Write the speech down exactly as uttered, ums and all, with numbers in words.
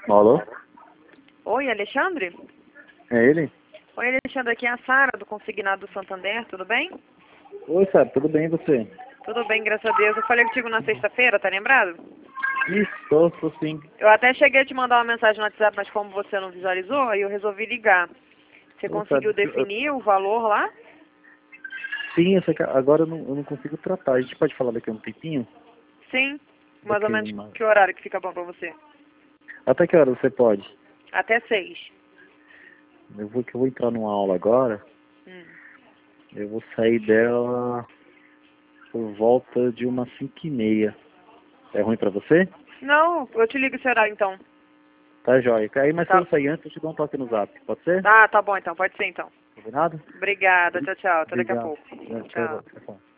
Alô? Oi, Alexandre? É ele? Oi, Alexandre, aqui é a Sara, do Consignado do Santander, tudo bem? Oi, Sara, tudo bem e você? Tudo bem, graças a Deus. Eu falei contigo na sexta-feira, tá lembrado? Isso, tô, tô sim. Eu até cheguei a te mandar uma mensagem no WhatsApp, mas como você não visualizou, aí eu resolvi ligar. Você Ô, Sara, conseguiu deixa eu- definir o valor lá? Sim, eu sei que agora eu não, eu não consigo tratar. A gente pode falar daqui a um tempinho? Sim. Mais ou Daqui menos uma... que horário que fica bom pra você? Até que hora você pode? Até seis. Eu vou que eu vou entrar numa aula agora. Hum. Eu vou sair dela por volta de umas cinco e meia. É ruim pra você? Não, eu te ligo esse horário então. Tá, joia. Aí, mas se Tá. eu sair antes, eu te dou um toque no zap. Pode ser? Ah, tá bom então, pode ser então. Combinado? Obrigada, tchau, tchau. Até daqui a Obrigado. pouco. É, Tchau. tchau, tchau.